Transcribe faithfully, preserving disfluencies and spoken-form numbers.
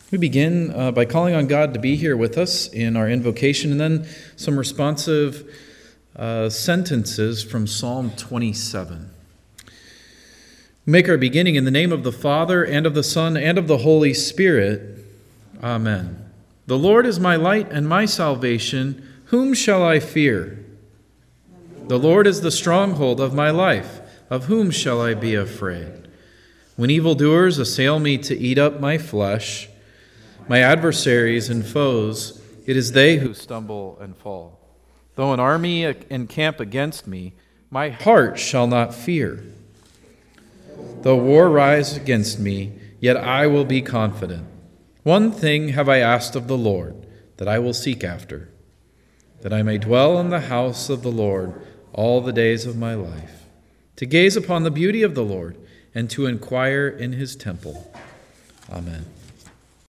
We begin uh, by calling on God to be here with us in our invocation, and then some responsive uh, sentences from Psalm twenty-seven. We make our beginning in the name of the Father, and of the Son, and of the Holy Spirit. Amen. The Lord is my light and my salvation. Whom shall I fear? The Lord is the stronghold of my life. Of whom shall I be afraid? When evildoers assail me to eat up my flesh, my adversaries and foes, it is they who stumble and fall. Though an army encamp against me, my heart shall not fear. Though war rise against me, yet I will be confident. One thing have I asked of the Lord, that I will seek after, that I may dwell in the house of the Lord all the days of my life, to gaze upon the beauty of the Lord and to inquire in his temple. Amen.